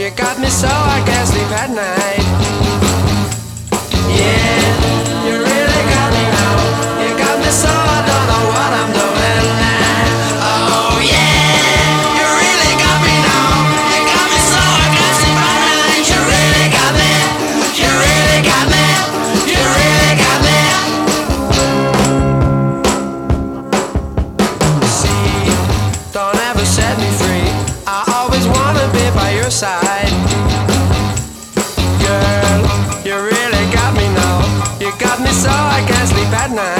You got me so I can't sleep at night. Yeah, you really got me now. You got me so I don't know what I'm doing now. Oh yeah, you really got me now. You got me so I can't sleep at night. You really got me. You really got me. You really got me. See, don't ever set me free. I always wanna be by your side. Girl, you really got me now. You got me so I can't sleep at night.